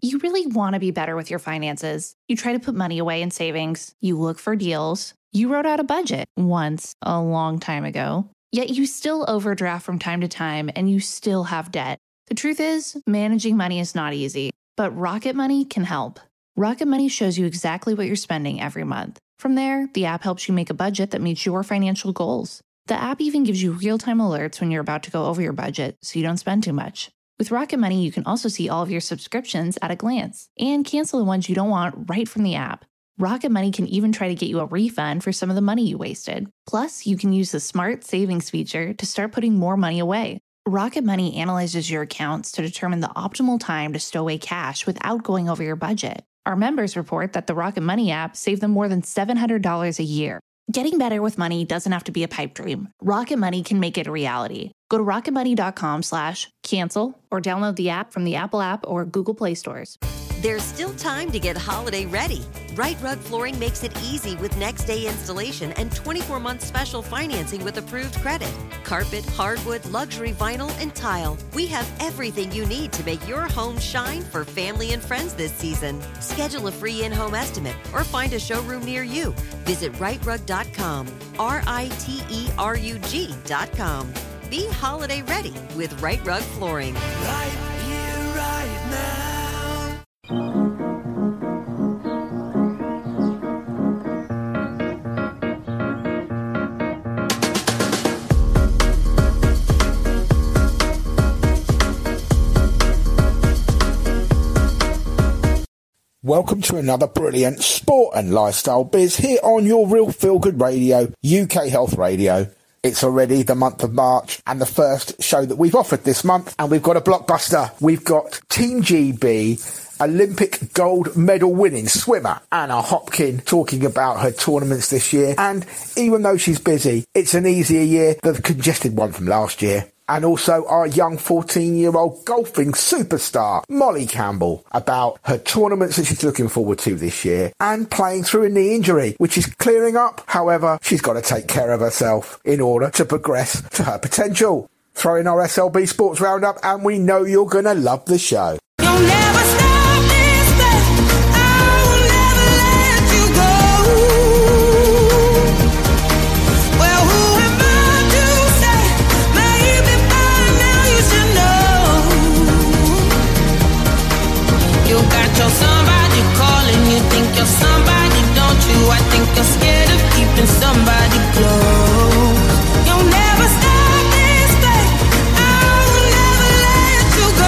You really want to be better with your finances. You try to put money away in savings. You look for deals. You wrote out a budget once a long time ago. Yet you still overdraft from time to time and you still have debt. The truth is, managing money is not easy, but Rocket Money can help. Rocket Money shows you exactly what you're spending every month. From there, the app helps you make a budget that meets your financial goals. The app even gives you real-time alerts when you're about to go over your budget so you don't spend too much. With Rocket Money, you can also see all of your subscriptions at a glance and cancel the ones you don't want right from the app. Rocket Money can even try to get you a refund for some of the money you wasted. Plus, you can use the Smart Savings feature to start putting more money away. Rocket Money analyzes your accounts to determine the optimal time to stow away cash without going over your budget. Our members report that the Rocket Money app saved them more than $700 a year. Getting better with money doesn't have to be a pipe dream. Rocket Money can make it a reality. Go to rocketmoney.com/cancel or download the app from the Apple App or Google Play stores. There's still time to get holiday ready. Right Rug Flooring makes it easy with next-day installation and 24-month special financing with approved credit. Carpet, hardwood, luxury vinyl, and tile. We have everything you need to make your home shine for family and friends this season. Schedule a free in-home estimate or find a showroom near you. Visit rightrug.com, RITERUG.com. Be holiday ready with Right Rug Flooring. Right here, right now. Welcome to another brilliant sport and lifestyle biz here on your Real Feel Good Radio, UK Health Radio. It's already the month of March and the first show that we've offered this month, and we've got a blockbuster. We've got Team GB Olympic gold medal winning swimmer Anna Hopkin talking about her tournaments this year, and even though she's busy, it's an easier year than the congested one from last year. And also our young 14-year-old golfing superstar, Molly Campbell, about her tournaments that she's looking forward to this year and playing through a knee injury, which is clearing up. However, she's got to take care of herself in order to progress to her potential. Throw in our SLB Sports Roundup and we know you're going to love the show. You'll never stop this thing. I will never let you go. Well, who am I to say? Maybe by now you should know. You got your somebody calling, you think you're somebody, don't you? I think you're scared of keeping somebody close. You'll never stop this thing. I will never let you go.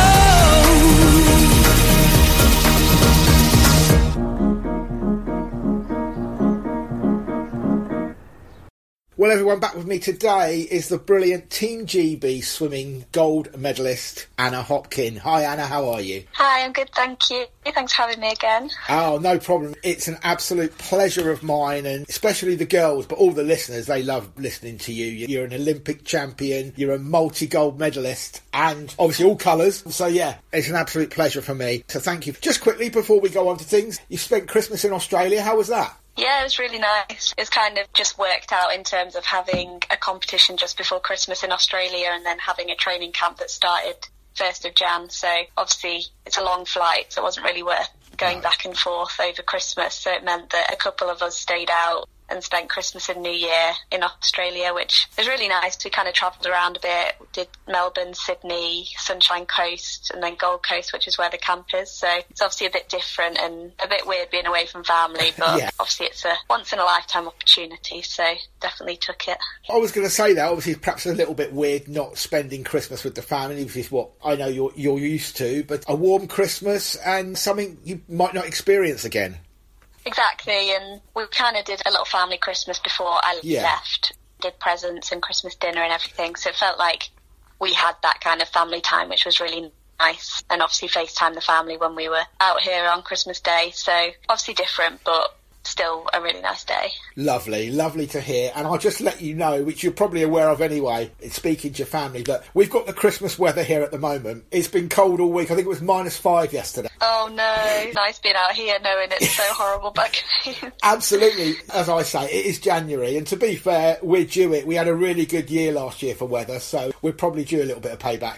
Well, everyone, back with me today is the brilliant Team GB swimming gold medalist, Anna Hopkin. Hi, Anna, how are you? Hi, I'm good, thank you. Thanks for having me again. Oh, no problem. It's an absolute pleasure of mine, and especially the girls, but all the listeners, they love listening to you. You're an Olympic champion, you're a multi-gold medalist, and obviously all colours. So, yeah, it's an absolute pleasure for me. So thank you. Just quickly, before we go on to things, you spent Christmas in Australia. How was that? Yeah, it was really nice. It's kind of just worked out in terms of having a competition just before Christmas in Australia and then having a training camp that started 1st of Jan. So obviously it's a long flight, so it wasn't really worth going back and forth over Christmas. So it meant that a couple of us stayed out and spent Christmas and New Year in Australia, which was really nice. We kind of travelled around a bit, did Melbourne, Sydney, Sunshine Coast, and then Gold Coast, which is where the camp is. So it's obviously a bit different and a bit weird being away from family, but yeah, obviously it's a once-in-a-lifetime opportunity, so definitely took it. I was going to say that, obviously perhaps a little bit weird not spending Christmas with the family, which is what I know you're used to, but a warm Christmas and something you might not experience again. Exactly, and we kind of did a little family Christmas before I left, did presents and Christmas dinner and everything, so it felt like we had that kind of family time, which was really nice, and obviously FaceTime the family when we were out here on Christmas Day, so obviously different, but still a really nice day. Lovely to hear. And I'll just let you know, which you're probably aware of anyway, speaking to your family, that we've got the Christmas weather here at the moment. It's been cold all week. I think it was -5 yesterday. Oh no, nice being out here knowing it's so horrible back home. Absolutely. As I say, it is January, and to be fair, we're due it. We had a really good year last year for weather, so we're probably due a little bit of payback.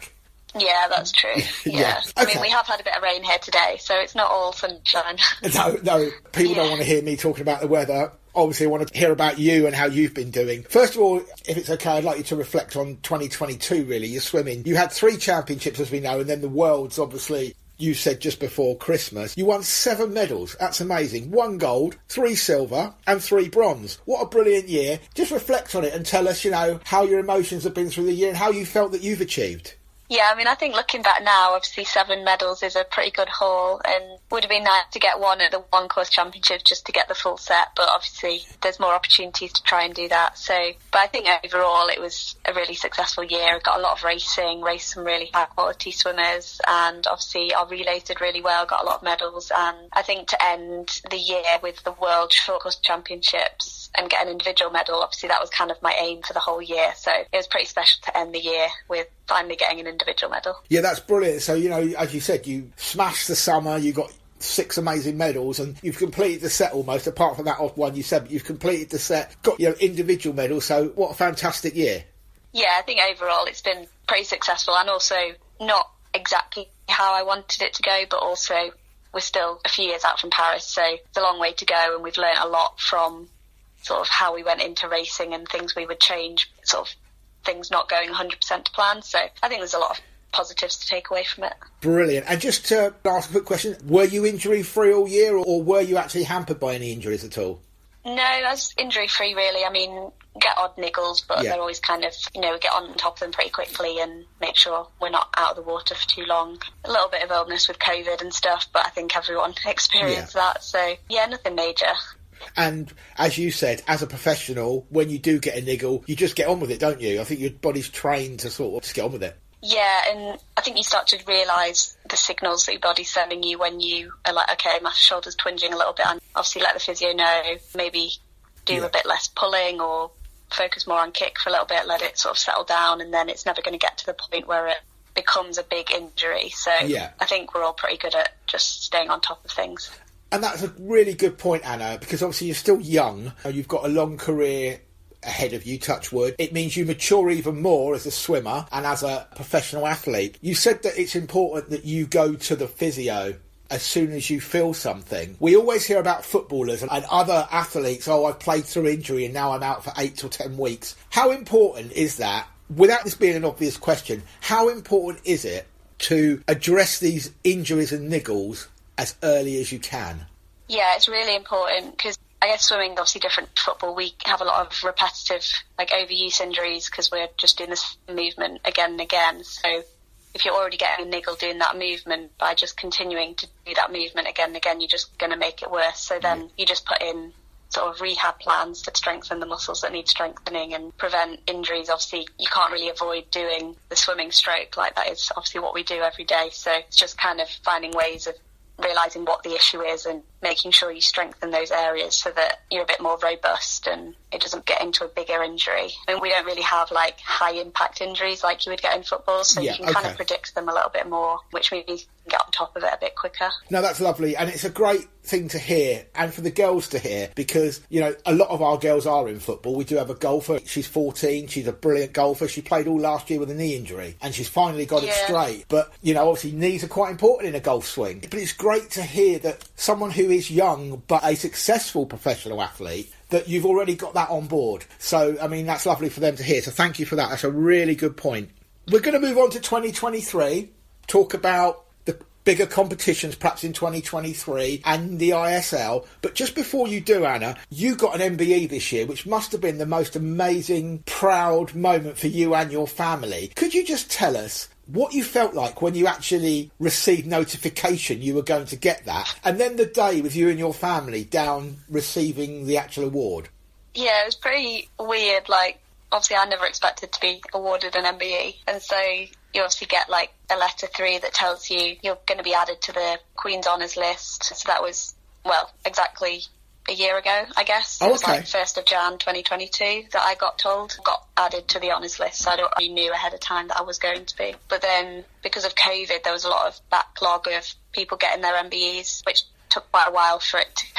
Yeah, that's true. Yeah. Okay. I mean, we have had a bit of rain here today, so it's not all sunshine. No, people don't want to hear me talking about the weather. Obviously, I want to hear about you and how you've been doing. First of all, if it's okay, I'd like you to reflect on 2022, really, your swimming. You had 3 championships, as we know, and then the Worlds, obviously, you said just before Christmas. You won 7 medals. That's amazing. 1 gold, 3 silver and 3 bronze. What a brilliant year. Just reflect on it and tell us, how your emotions have been through the year and how you felt that you've achieved. Yeah, I mean, I think looking back now, obviously 7 medals is a pretty good haul, and would have been nice to get 1 at the One Course Championships just to get the full set, but obviously there's more opportunities to try and do that. But I think overall it was a really successful year. I got a lot of raced some really high quality swimmers, and obviously our relays did really well, got a lot of medals, and I think to end the year with the World Short Course Championships and get an individual medal, obviously that was kind of my aim for the whole year, so it was pretty special to end the year with finally getting an individual medal. Yeah, that's brilliant. So, as you said, you smashed the summer, you got 6 amazing medals, and you've completed the set almost, apart from that odd one you said, but you've completed the set, got individual medals, so what a fantastic year. Yeah, I think overall it's been pretty successful, and also not exactly how I wanted it to go, but also we're still a few years out from Paris, so it's a long way to go, and we've learnt a lot from sort of how we went into racing and things we would change, sort of things not going 100% to plan. So I think there's a lot of positives to take away from it. Brilliant. And just to ask a quick question, were you injury-free all year, or were you actually hampered by any injuries at all? No, I was injury-free, really. I mean, get odd niggles, but they're always kind of, we get on top of them pretty quickly and make sure we're not out of the water for too long. A little bit of illness with COVID and stuff, but I think everyone experienced that. So, nothing major. And as you said, as a professional, when you do get a niggle, you just get on with it, don't you? I think your body's trained to sort of just get on with it. Yeah, and I think you start to realise the signals that your body's sending you when you are like, okay, my shoulder's twinging a little bit, and obviously let the physio know, maybe do a bit less pulling or focus more on kick for a little bit, let it sort of settle down, and then it's never going to get to the point where it becomes a big injury. So I think we're all pretty good at just staying on top of things. And that's a really good point, Anna, because obviously you're still young. You've got a long career ahead of you, touch wood. It means you mature even more as a swimmer and as a professional athlete. You said that it's important that you go to the physio as soon as you feel something. We always hear about footballers and other athletes, I've played through injury and now I'm out for 8 to 10 weeks. How important is that? Without this being an obvious question, how important is it to address these injuries and niggles as early as you can? Yeah, it's really important because I guess swimming is obviously different to football. We have a lot of repetitive, overuse injuries because we're just doing this movement again and again. So if you're already getting a niggle doing that movement, by just continuing to do that movement again and again, you're just going to make it worse. So then you just put in sort of rehab plans to strengthen the muscles that need strengthening and prevent injuries. Obviously, you can't really avoid doing the swimming stroke. That is obviously what we do every day. So it's just kind of finding ways of realising what the issue is and making sure you strengthen those areas so that you're a bit more robust and it doesn't get into a bigger injury. I mean, we don't really have high impact injuries like you would get in football, so you can kind of predict them a little bit more, which means you can get on top of it a bit quicker. No, that's lovely, and it's a great thing to hear, and for the girls to hear, because a lot of our girls are in football. We do have a golfer, she's 14, she's a brilliant golfer. She played all last year with a knee injury and she's finally got it straight, but obviously knees are quite important in a golf swing. But it's great to hear that someone who is young but a successful professional athlete, that you've already got that on board. So, I mean, that's lovely for them to hear. So thank you for that. That's a really good point. We're going to move on to 2023, talk about the bigger competitions perhaps in 2023 and the ISL. But just before you do, Anna, you got an MBE this year, which must have been the most amazing, proud moment for you and your family. Could you just tell us what you felt like when you actually received notification you were going to get that, and then the day with you and your family down receiving the actual award? Yeah, it was pretty weird. Obviously I never expected to be awarded an MBE, and so you obviously get a letter 3 that tells you you're going to be added to the Queen's Honours list. So that was, exactly a year ago, I guess. It was 1st of Jan 2022 that I got added to the honours list, so I already knew ahead of time that I was going to be. But then, because of COVID, there was a lot of backlog of people getting their MBEs, which took quite a while for it to kind of get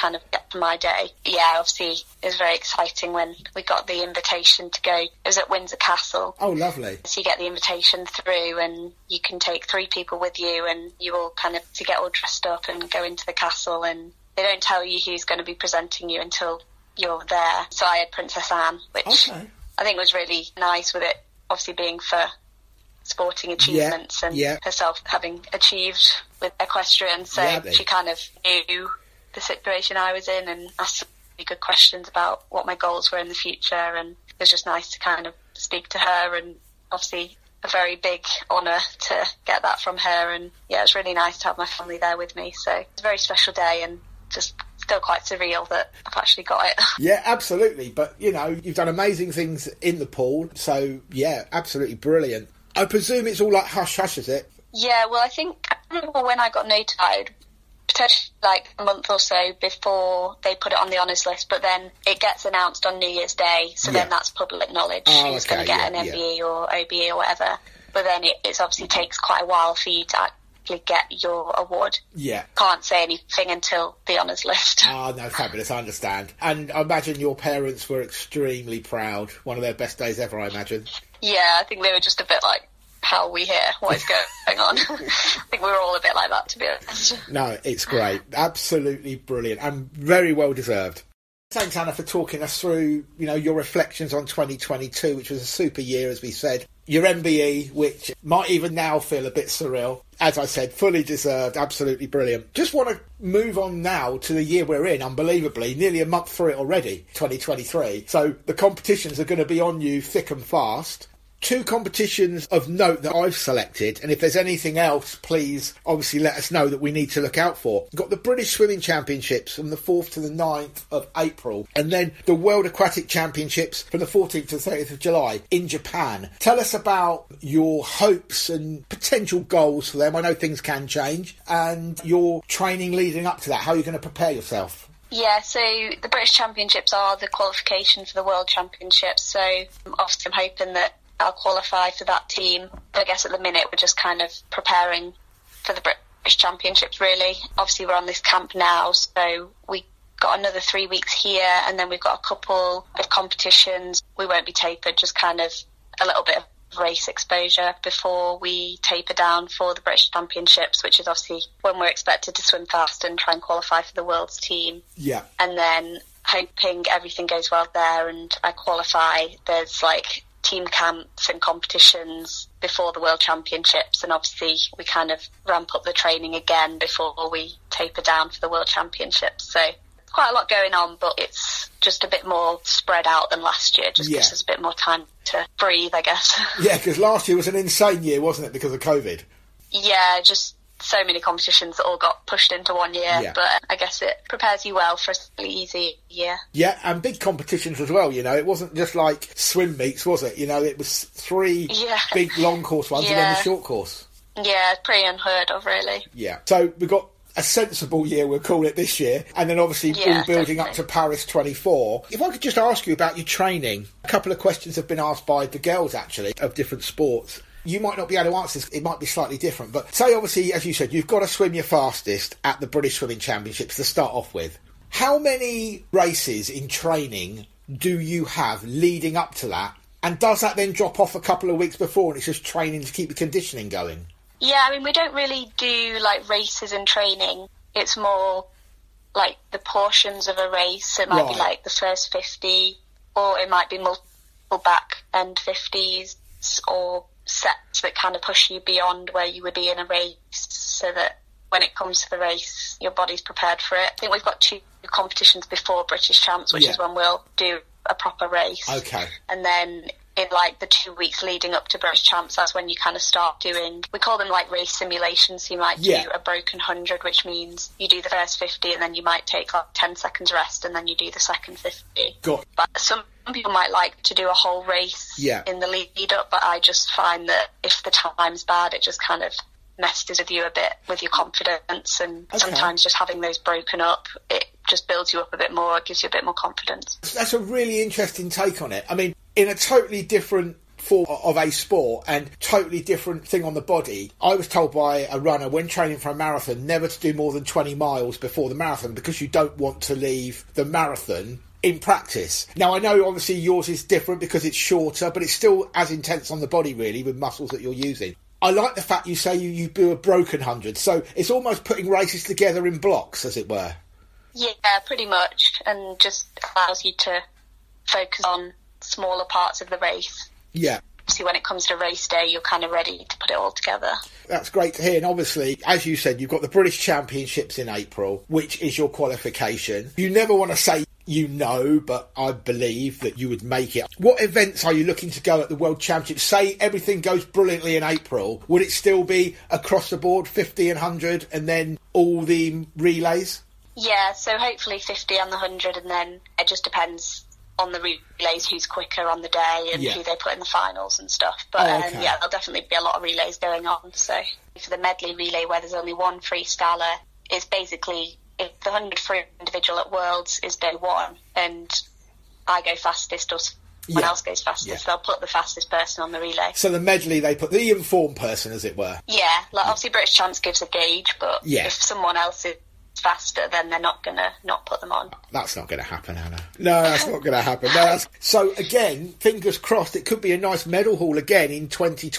my day. Yeah, obviously it was very exciting when we got the invitation to go. It was at Windsor Castle. Oh, lovely. So you get the invitation through and you can take 3 people with you, and you all kind of to get all dressed up and go into the castle, and they don't tell you who's going to be presenting you until you're there. So I had Princess Anne, which I think was really nice, with it obviously being for sporting achievements and herself having achieved with equestrian. So she kind of knew the situation I was in and asked really good questions about what my goals were in the future, and it was just nice to kind of speak to her, and obviously a very big honour to get that from her. And yeah, it was really nice to have my family there with me. So it's a very special day, and just still quite surreal that I've actually got it. Yeah, absolutely. But, you know, you've done amazing things in the pool. So, yeah, absolutely brilliant. I presume it's all like hush-hush, is it? Yeah, well, I remember when I got notified, potentially like a month or so before they put it on the honours list, but then it gets announced on New Year's Day, so then that's public knowledge who's going to get an MBE or OBE or whatever. But then it obviously takes quite a while for you to actually get your award. Yeah. Can't say anything until the honours list. Oh, no, fabulous, I understand. And I imagine your parents were extremely proud. One of their best days ever, I imagine. Yeah, I think they were just a bit like, how are we here? What is going on? I think we were all a bit like that, to be honest. No, it's great. Absolutely brilliant and very well deserved. Thanks, Anna, for talking us through, you know, your reflections on 2022, which was a super year, as we said. Your MBE, which might even now feel a bit surreal. As I said, fully deserved, absolutely brilliant. Just want to move on now to the year we're in, unbelievably. Nearly a month through it already, 2023. So the competitions are going to be on you thick and fast. 2 competitions of note that I've selected, and if there's anything else, please obviously let us know that we need to look out for. We've got the British Swimming Championships from the 4th to the 9th of April, and then the World Aquatic Championships from the 14th to the 30th of July in Japan. Tell us about your hopes and potential goals for them. I know things can change, and your training leading up to that, how you're going to prepare yourself. Yeah, so the British Championships are the qualification for the World Championships, so obviously I'm hoping that I'll qualify for that team. I guess at the minute we're just kind of preparing for the British Championships, really. Obviously we're on this camp now, so we got another 3 weeks here, and then we've got a couple of competitions. We won't be tapered, just kind of a little bit of race exposure before we taper down for the British Championships, which is obviously when we're expected to swim fast and try and qualify for the world's team. Yeah. And then hoping everything goes well there and I qualify, there's like team camps and competitions before the World Championships, and obviously we kind of ramp up the training again before we taper down for the World Championships. So quite a lot going on, but it's just a bit more spread out than last year. Just gives us a bit more time to breathe, I guess. Yeah, because last year was an insane year, wasn't it, because of COVID? Yeah, just so many competitions that all got pushed into one year, but I guess it prepares you well for a really easy year. Yeah, and big competitions as well, you know. It wasn't just like swim meets, was it? You know, it was 3 big long course ones and then the short course. Yeah, pretty unheard of, really. Yeah. So we've got a sensible year, we'll call it, this year, and then obviously all building up to Paris 24. If I could just ask you about your training. A couple of questions have been asked by the girls, actually, of different sports. You might not be able to answer this, it might be slightly different, but say obviously, as you said, you've got to swim your fastest at the British Swimming Championships to start off with. How many races in training do you have leading up to that? And does that then drop off a couple of weeks before and it's just training to keep the conditioning going? Yeah, I mean, we don't really do like races in training. It's more like the portions of a race. It might be like the first 50, or it might be multiple back end 50s, or sets that kind of push you beyond where you would be in a race, so that when it comes to the race, your body's prepared for it. I think we've got 2 competitions before British Champs, which is when we'll do a proper race. Okay. And then in like the 2 weeks leading up to British Champs, that's when you kind of start doing, we call them like race simulations. So you might do a broken 100, which means you do the first 50 and then you might take like 10 seconds rest and then you do the second 50. But some people might like to do a whole race in the lead up, but I just find that if the time's bad, it just kind of messes with you a bit with your confidence, and sometimes just having those broken up, it just builds you up a bit more, it gives you a bit more confidence. That's a really interesting take on it. I mean, in a totally different form of a sport and totally different thing on the body. I was told by a runner when training for a marathon never to do more than 20 miles before the marathon because you don't want to leave the marathon in practice. Now, I know obviously yours is different because it's shorter, but it's still as intense on the body really with muscles that you're using. I like the fact you say you do a broken 100, so it's almost putting races together in blocks, as it were. Yeah, pretty much, and just allows you to focus on smaller parts of the race. Yeah. See, when it comes to race day, you're kind of ready to put it all together. That's great to hear. And obviously, as you said, you've got the British Championships in April, which is your qualification. You never want to say you know, but I believe that you would make it. What events are you looking to go at the World Championships? Say everything goes brilliantly in April. Would it still be across the board, 50 and 100, and then all the relays? Yeah, so hopefully 50 on the 100, and then it just depends on the relays who's quicker on the day and who they put in the finals and stuff. But yeah, there'll definitely be a lot of relays going on. So for the medley relay, where there's only one freestyler, it's basically if the 100 free individual at Worlds is day one and I go fastest or someone else goes fastest, they'll put the fastest person on the relay. So the medley, they put the informed person, as it were. Yeah, like obviously British Champs gives a gauge, but if someone else is faster, then they're not going to not put them on. That's not going to happen, Anna. No, that's not going to happen. No, so again, fingers crossed, it could be a nice medal haul again in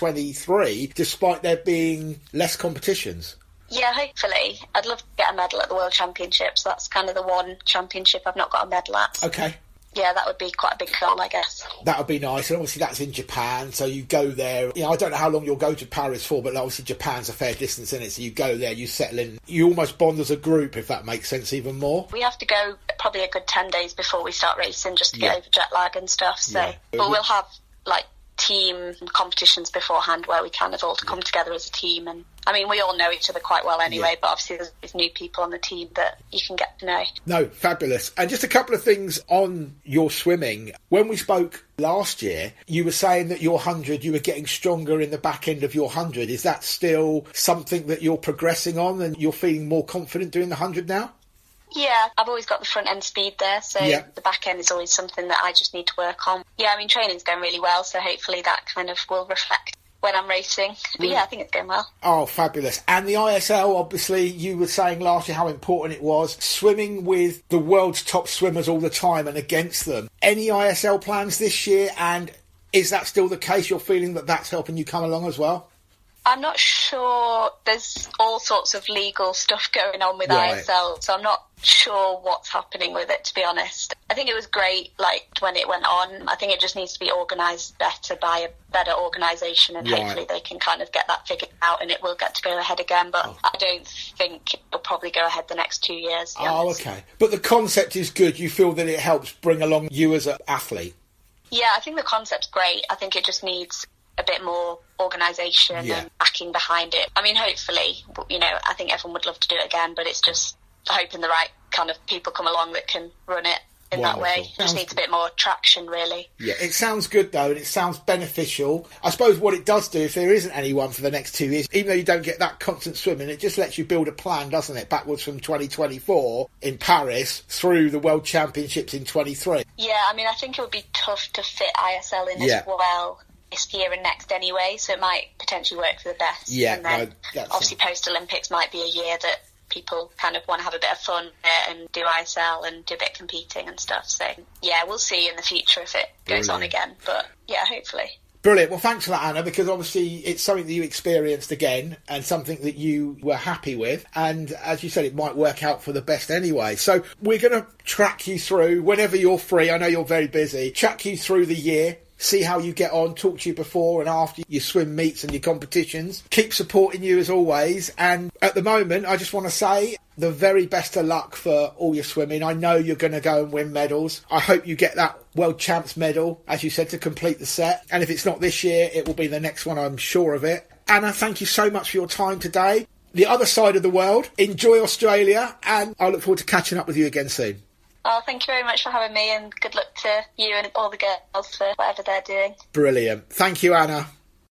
2023, despite there being less competitions. Yeah, hopefully. I'd love to get a medal at the World Championships. That's kind of the one championship I've not got a medal at. Okay. Yeah, that would be quite a big goal, I guess. That would be nice. And obviously that's in Japan, so you go there. You know, I don't know how long you'll go to Paris for, but obviously Japan's a fair distance in it, so you go there, you settle in. You almost bond as a group, if that makes sense, even more. We have to go probably a good 10 days before we start racing just to get over jet lag and stuff. So, but we'll have, like, team competitions beforehand where we kind of all come together as a team. And I mean, we all know each other quite well anyway, but obviously there's new people on the team that you can get to know. No, fabulous. And just a couple of things on your swimming. When we spoke last year, you were saying that your 100, you were getting stronger in the back end of your 100. Is that still something that you're progressing on and you're feeling more confident doing the 100 now? Yeah, I've always got the front end speed there, so the back end is always something that I just need to work on. Yeah, I mean, training's going really well, so hopefully that kind of will reflect when I'm racing. But yeah, I think it's going well. Oh, fabulous. And the ISL, obviously, you were saying last year how important it was. Swimming with the world's top swimmers all the time and against them. Any ISL plans this year? And is that still the case? You're feeling that that's helping you come along as well? I'm not sure. There's all sorts of legal stuff going on with ISL, so I'm not sure what's happening with it, to be honest. I think it was great, like, when it went on. I think it just needs to be organised better by a better organisation, and hopefully they can kind of get that figured out and it will get to go ahead again. But I don't think it'll probably go ahead the next 2 years. Okay. But the concept is good. You feel that it helps bring along you as an athlete? Yeah, I think the concept's great. I think it just needs a bit more organisation and backing behind it. I mean, hopefully, you know, I think everyone would love to do it again, but it's just hoping the right kind of people come along that can run it in that way. It just needs a bit more traction, really. Yeah, it sounds good, though, and it sounds beneficial. I suppose what it does do, if there isn't anyone for the next 2 years, even though you don't get that constant swimming, it just lets you build a plan, doesn't it, backwards from 2024 in Paris through the World Championships in 23. Yeah, I mean, I think it would be tough to fit ISL in as well this year and next anyway, so it might potentially work for the best. Yeah, and then obviously post-Olympics might be a year that people kind of want to have a bit of fun and do ISL and do a bit of competing and stuff. So yeah, we'll see in the future if it goes on again, but yeah, hopefully. Brilliant. Well, thanks for that, Anna, because obviously it's something that you experienced again and something that you were happy with. And as you said, it might work out for the best anyway. So we're going to track you through whenever you're free. I know you're very busy. Track you through the year. See how you get on, talk to you before and after your swim meets and your competitions. Keep supporting you as always. And at the moment, I just want to say the very best of luck for all your swimming. I know you're going to go and win medals. I hope you get that World Champs medal, as you said, to complete the set. And if it's not this year, it will be the next one, I'm sure of it. Anna, thank you so much for your time today. The other side of the world, enjoy Australia, and I look forward to catching up with you again soon. Oh, thank you very much for having me, and good luck to you and all the girls for whatever they're doing. Brilliant. Thank you, Anna.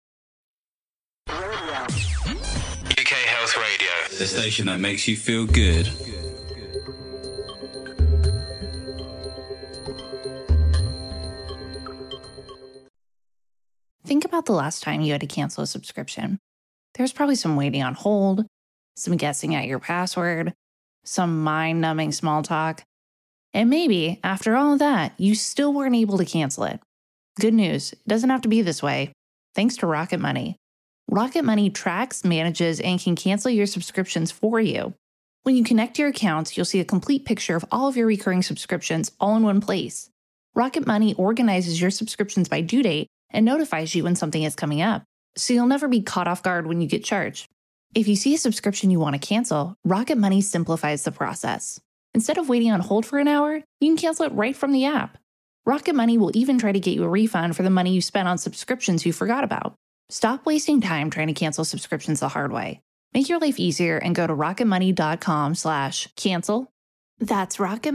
UK Health Radio, the station that makes you feel good. about the last time you had to cancel a subscription? There's probably some waiting on hold, some guessing at your password, some mind-numbing small talk. And maybe, after all of that, you still weren't able to cancel it. Good news, it doesn't have to be this way. Thanks to Rocket Money. Rocket Money tracks, manages, and can cancel your subscriptions for you. When you connect your accounts, you'll see a complete picture of all of your recurring subscriptions all in one place. Rocket Money organizes your subscriptions by due date and notifies you when something is coming up, so you'll never be caught off guard when you get charged. If you see a subscription you want to cancel, Rocket Money simplifies the process. Instead of waiting on hold for an hour, you can cancel it right from the app. Rocket Money will even try to get you a refund for the money you spent on subscriptions you forgot about. Stop wasting time trying to cancel subscriptions the hard way. Make your life easier and go to rocketmoney.com/cancel. That's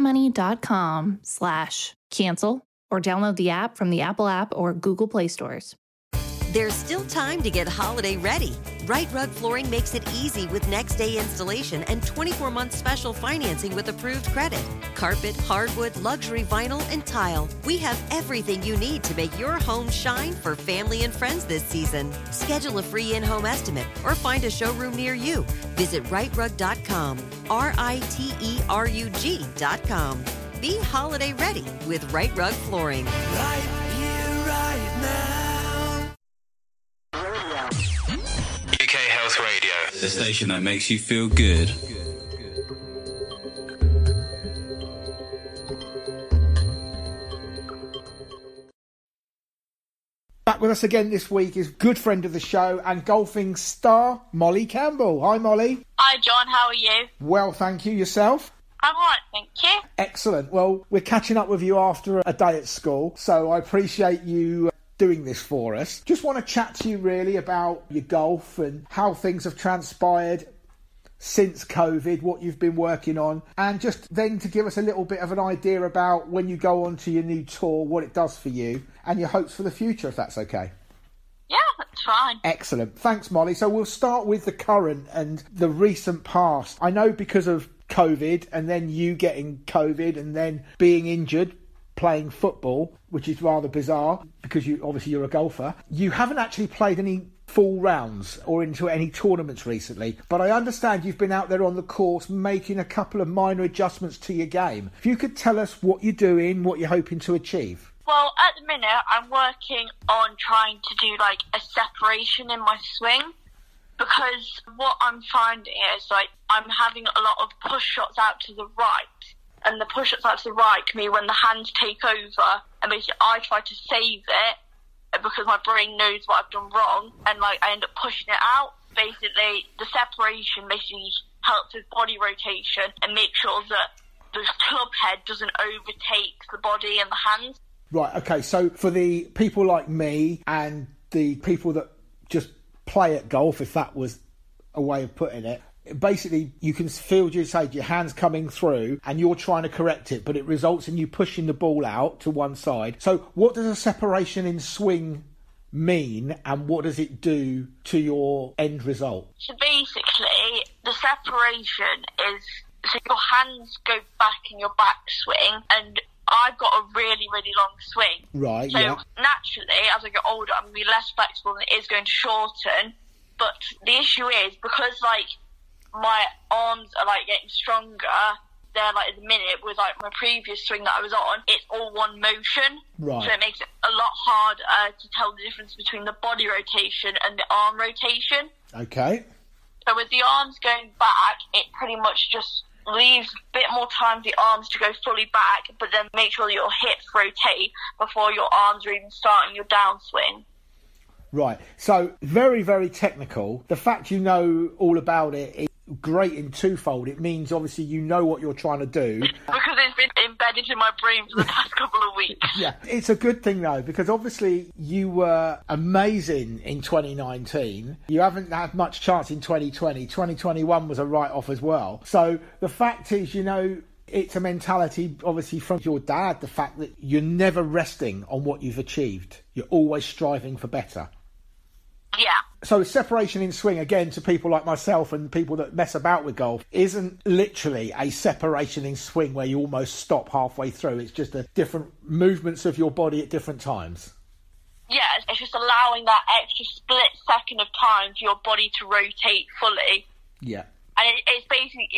rocketmoney.com/cancel, or download the app from the Apple app or Google Play stores. There's still time to get holiday ready. Right Rug Flooring makes it easy with next-day installation and 24-month special financing with approved credit. Carpet, hardwood, luxury vinyl, and tile. We have everything you need to make your home shine for family and friends this season. Schedule a free in-home estimate or find a showroom near you. Visit rightrug.com, RITERUG.com. Be holiday ready with Right Rug Flooring. Right here, right now. UK Health Radio, the station that makes you feel good. Back with us again this week is good friend of the show and golfing star Molly Campbell. Hi, Molly. Hi, John. How are you? Well, thank you. Yourself? I'm all right, thank you. Excellent. Well, we're catching up with you after a day at school, so I appreciate you doing this for us. Just want to chat to you really about your golf and how things have transpired since COVID, what you've been working on, and just then to give us a little bit of an idea about when you go on to your new tour, what it does for you and your hopes for the future, if that's okay. Yeah, that's fine. Excellent. Thanks, Molly. So we'll start with the current and the recent past. I know because of COVID and then you getting COVID and then being injured playing football, which is rather bizarre because you're a golfer, you haven't actually played any full rounds or into any tournaments recently, but I understand you've been out there on the course making a couple of minor adjustments to your game. If you could tell us what you're doing, what you're hoping to achieve. Well, at the minute, I'm working on trying to do like a separation in my swing, because what I'm finding is like I'm having a lot of push shots out to the right. And the push-ups out to the right can be when the hands take over, and basically I try to save it because my brain knows what I've done wrong, and like I end up pushing it out. Basically, the separation basically helps with body rotation and make sure that the club head doesn't overtake the body and the hands. Right, okay, so for the people like me and the people that just play at golf, if that was a way of putting it, basically you can feel, you say, your hands coming through and you're trying to correct it, but it results in you pushing the ball out to one side. So what does a separation in swing mean, and what does it do to your end result? So basically, the separation is, so your hands go back in your backswing, and I've got a really, really long swing. Right, so yeah. Naturally, as I get older, I'm going to be less flexible and it is going to shorten. But the issue is, because like my arms are like getting stronger, they're like at the minute with like my previous swing that I was on, it's all one motion. Right. So it makes it a lot harder to tell the difference between the body rotation and the arm rotation. Okay. So with the arms going back, it pretty much just leaves a bit more time for the arms to go fully back, but then make sure that your hips rotate before your arms are even starting your downswing. Right. So very, very technical. The fact you know all about it is great in twofold. It means obviously you know what you're trying to do. Because it's been embedded in my brain for the past couple of weeks. Yeah, it's a good thing though, because obviously you were amazing in 2019. You haven't had much chance in 2020. 2021 was a write-off as well. So the fact is, you know, it's a mentality obviously from your dad, the fact that you're never resting on what you've achieved. You're always striving for better. Yeah. So separation in swing, again, to people like myself and people that mess about with golf, isn't literally a separation in swing where you almost stop halfway through. It's just a different movements of your body at different times. Yeah, it's just allowing that extra split second of time for your body to rotate fully. Yeah. And it's basically,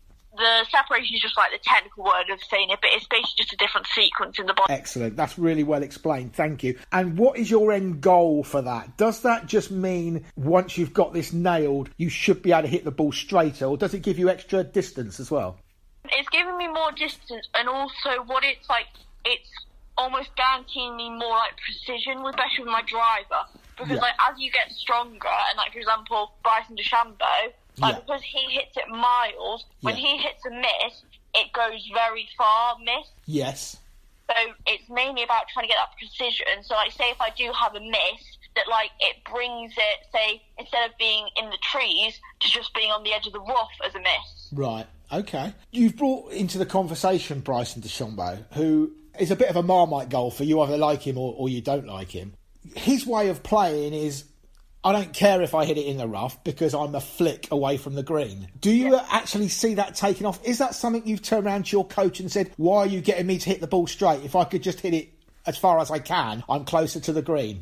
the separation is just like the technical word of saying it, but it's basically just a different sequence in the body. Excellent. That's really well explained. Thank you. And what is your end goal for that? Does that just mean once you've got this nailed, you should be able to hit the ball straighter, or does it give you extra distance as well? It's giving me more distance, and also what it's like, it's almost guaranteeing me more like precision, especially with my driver. Because like as you get stronger, and like for example, Bryson DeChambeau, because he hits it miles, when he hits a miss, it goes very far miss. Yes. So it's mainly about trying to get that precision. So like say if I do have a miss, that like it brings it, say, instead of being in the trees, to just being on the edge of the rough as a miss. Right, okay. You've brought into the conversation Bryson DeChambeau, who is a bit of a Marmite golfer. You either like him or you don't like him. His way of playing is, I don't care if I hit it in the rough because I'm a flick away from the green. Do you actually see that taking off? Is that something you've turned around to your coach and said, why are you getting me to hit the ball straight? If I could just hit it as far as I can, I'm closer to the green.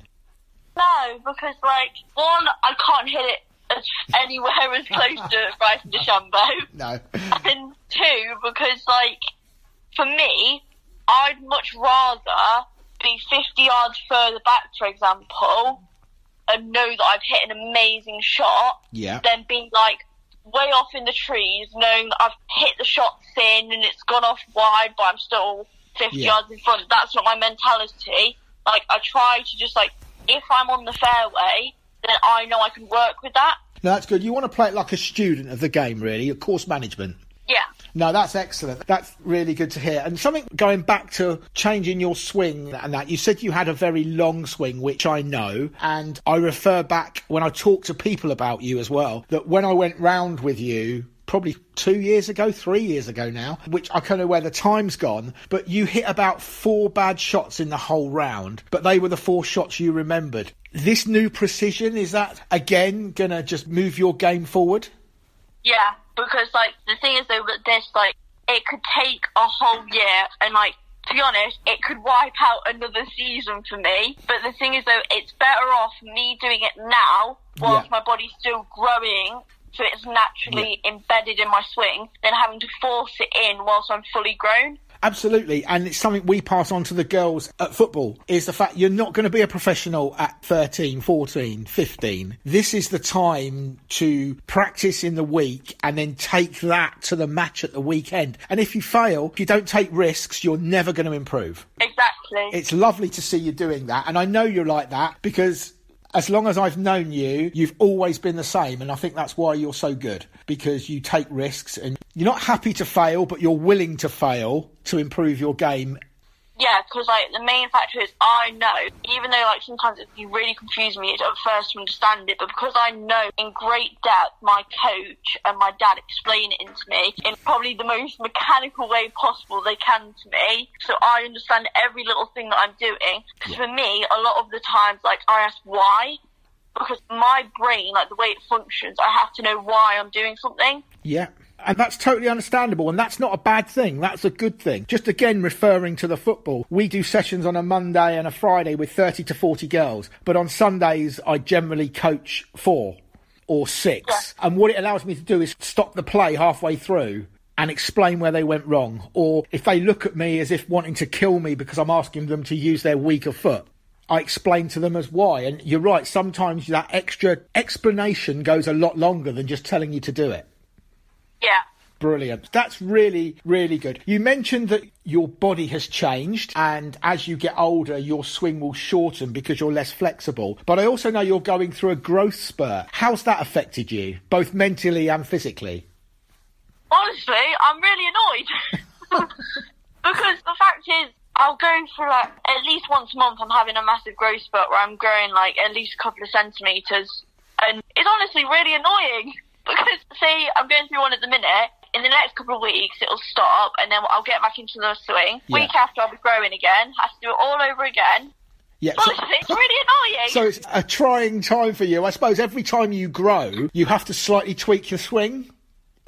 No, because like, one, I can't hit it anywhere as close to Bryson DeChambeau. No. And two, because like, for me, I'd much rather be 50 yards further back, for example, and know that I've hit an amazing shot, than being like way off in the trees, knowing that I've hit the shot thin and it's gone off wide, but I'm still 50 yards in front. That's not my mentality. Like, I try to just like, if I'm on the fairway, then I know I can work with that. No, that's good. You want to play it like a student of the game, really, a course management. Yeah. No, that's excellent. That's really good to hear. And something going back to changing your swing and that, you said you had a very long swing, which I know. And I refer back when I talk to people about you as well, that when I went round with you, probably 3 years ago now, which I kind of where the time's gone, but you hit about 4 bad shots in the whole round, but they were the 4 shots you remembered. This new precision, is that again going to just move your game forward? Yeah, because like the thing is though with this, like it could take a whole year, and like to be honest, it could wipe out another season for me. But the thing is though, it's better off me doing it now whilst my body's still growing, so it's naturally embedded in my swing, than having to force it in whilst I'm fully grown. Absolutely, and it's something we pass on to the girls at football, is the fact you're not going to be a professional at 13, 14, 15. This is the time to practice in the week and then take that to the match at the weekend. And if you fail, if you don't take risks, you're never going to improve. Exactly. It's lovely to see you doing that, and I know you're like that because as long as I've known you, you've always been the same, and I think that's why you're so good, because you take risks and you're not happy to fail, but you're willing to fail to improve your game. Yeah, because like the main factor is I know, even though like sometimes it can really confuse me at first to understand it, but because I know in great depth, my coach and my dad explain it into me in probably the most mechanical way possible they can to me, so I understand every little thing that I'm doing. Because for me, a lot of the times, like I ask why, because my brain, like the way it functions, I have to know why I'm doing something. Yeah. And that's totally understandable, and that's not a bad thing. That's a good thing. Just again, referring to the football, we do sessions on a Monday and a Friday with 30 to 40 girls. But on Sundays, I generally coach 4 or 6. Yeah. And what it allows me to do is stop the play halfway through and explain where they went wrong. Or if they look at me as if wanting to kill me because I'm asking them to use their weaker foot, I explain to them as why. And you're right, sometimes that extra explanation goes a lot longer than just telling you to do it. Yeah. Brilliant. That's really, really good. You mentioned that your body has changed, and as you get older, your swing will shorten because you're less flexible. But I also know you're going through a growth spurt. How's that affected you, both mentally and physically? Honestly, I'm really annoyed. Because the fact is, I'll go through like at least once a month I'm having a massive growth spurt where I'm growing like at least a couple of centimetres, and it's honestly really annoying. Because, say, I'm going through one at the minute, in the next couple of weeks it'll stop, and then I'll get back into the swing. Yeah. Week after I'll be growing again, have to do it all over again. Yeah, so, it's really annoying. So it's a trying time for you. I suppose every time you grow, you have to slightly tweak your swing?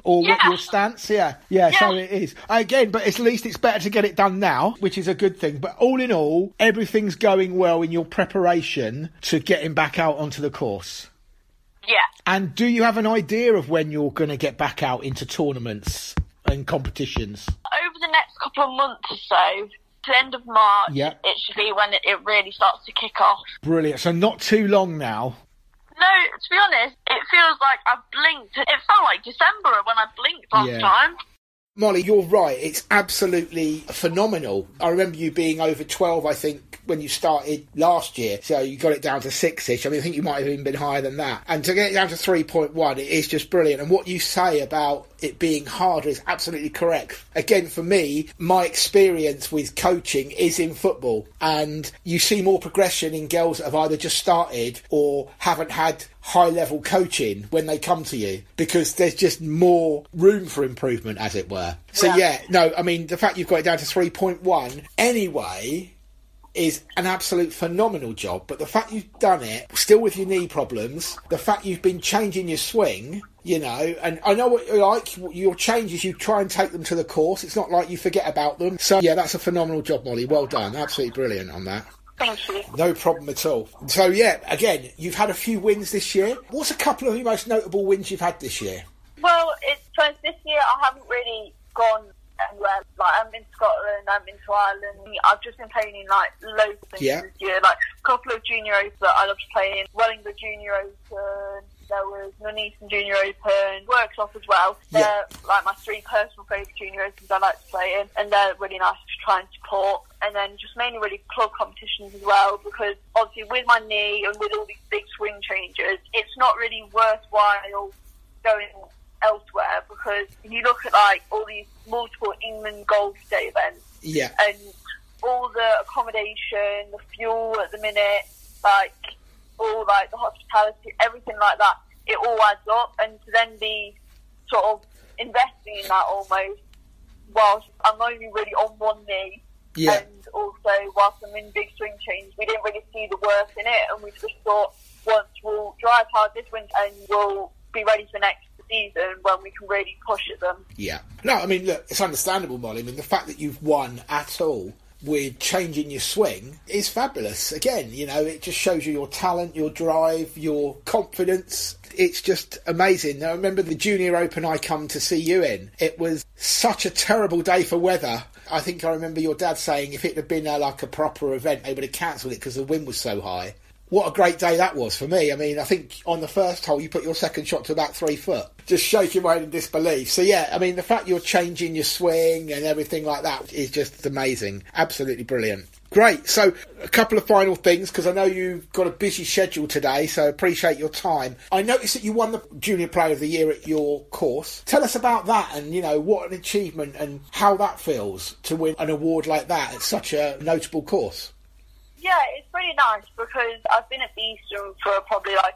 Or what your stance? Yeah, so it is. Again, but at least it's better to get it done now, which is a good thing. But all in all, everything's going well in your preparation to getting back out onto the course. Yeah. And do you have an idea of when you're going to get back out into tournaments and competitions? Over the next couple of months or so, to the end of March, it should be when it really starts to kick off. Brilliant. So not too long now. No, to be honest, it feels like I've blinked. It felt like December when I blinked last time. Molly, you're right. It's absolutely phenomenal. I remember you being over 12, I think, when you started last year. So you got it down to 6-ish. I mean, I think you might have even been higher than that. And to get it down to 3.1, it is just brilliant. And what you say about it being harder is absolutely correct. Again, for me, my experience with coaching is in football. And you see more progression in girls that have either just started or haven't had high-level coaching when they come to you, because there's just more room for improvement, as it were. So, I mean, the fact you've got it down to 3.1 anyway is an absolute phenomenal job. But the fact you've done it, still with your knee problems, the fact you've been changing your swing, you know, and I know what you like, your changes, you try and take them to the course. It's not like you forget about them. So, yeah, that's a phenomenal job, Molly. Well done. Absolutely brilliant on that. Thank you. No problem at all. So, yeah, again, you've had a few wins this year. What's a couple of the most notable wins you've had this year? Well, this year I haven't really gone anywhere. Like, I'm in Scotland, I'm in Ireland. I've just been playing in, like, loads of things this year. Like, a couple of junior opens that I loved playing. Wellingborough Junior Open. There was Nuneaton Junior Open, Worksop as well. They're like my 3 personal favourite junior opens I like to play in, and they're really nice to try and support. And then just mainly really club competitions as well, because obviously with my knee and with all these big swing changes, it's not really worthwhile going elsewhere, because you look at like all these multiple England Golf Day events, and all the accommodation, the fuel at the minute, like all like the hospitality, everything like that, it all adds up. And to then be sort of investing in that almost whilst I'm only really on one knee, and also whilst I'm in big swing changes, we didn't really see the worth in it, and we just thought once we'll drive hard this winter and we'll be ready for next season when we can really push at them. No, I mean, look, it's understandable, Molly. I mean, the fact that you've won at all with changing your swing is fabulous. Again, you know, it just shows you your talent, your drive, your confidence. It's just amazing. Now, I remember the Junior Open I come to see you in. It was such a terrible day for weather. I think I remember your dad saying if it had been like a proper event, they would have cancelled it because the wind was so high. What a great day that was for me. I mean, I think on the first hole, you put your second shot to about 3 foot. Just shaking my head in disbelief. So, yeah, I mean, the fact you're changing your swing and everything like that is just amazing. Absolutely brilliant. Great. So, a couple of final things, because I know you've got a busy schedule today, so I appreciate your time. I noticed that you won the Junior Player of the Year at your course. Tell us about that and, you know, what an achievement and how that feels to win an award like that at such a notable course. Yeah, it's pretty nice because I've been at Beeston for probably like